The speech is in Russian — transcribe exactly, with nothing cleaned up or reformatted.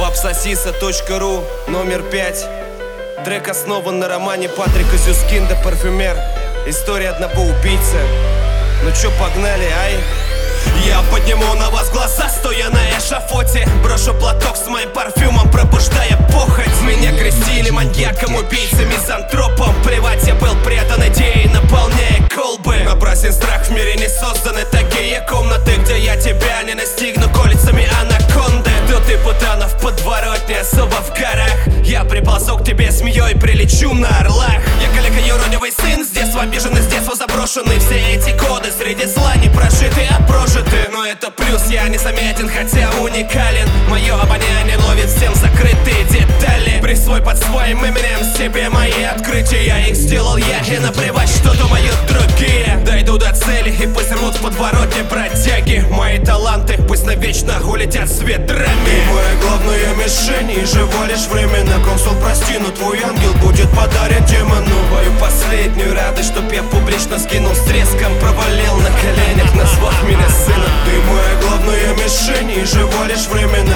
Бабсосиса точка ру, номер пять. Трек основан на романе Патрика Зюскинда «Парфюмер». История одного убийцы. Ну чё, погнали, ай? Я подниму на вас глаза, стоя на эшафоте. Брошу платок с моим парфюмом, пробуждая похоть. Меня крестили маньяком, убийцей, мизантропом. Плевать, я был предан идее, наполняя колбы. Напрасен страх, в мире не созданы такие комнаты, где я тебя не настигну колицами анаконды. Тут и путанов подворотня, особо в горах. Я приползу к тебе змеей, прилечу на орлах. Я калека юродивый сын, с детства обиженный, с детства заброшенный. Все эти годы среди зла не прожиты, а прожиты. Но это плюс, я незаметен, хотя уникален. Мое обоняние ловит всем закрытые детали. Присвой под своим именем себе мои открытия. Я их сделал я, и наплевать, что думают другие. Дойду до цели, и пусть рвут в подворотне бродяги. Мои таланты пусть навечно улетят с ветрами. Ты моя главная мишень, и живо лишь временно. Консул, прости, но твой ангел будет подарен демону. Мою последнюю радость, чтоб я публично скинул с треском. Провалил на коленях, назвав меня сыном. Ты моя главная мишень, и живо лишь временно.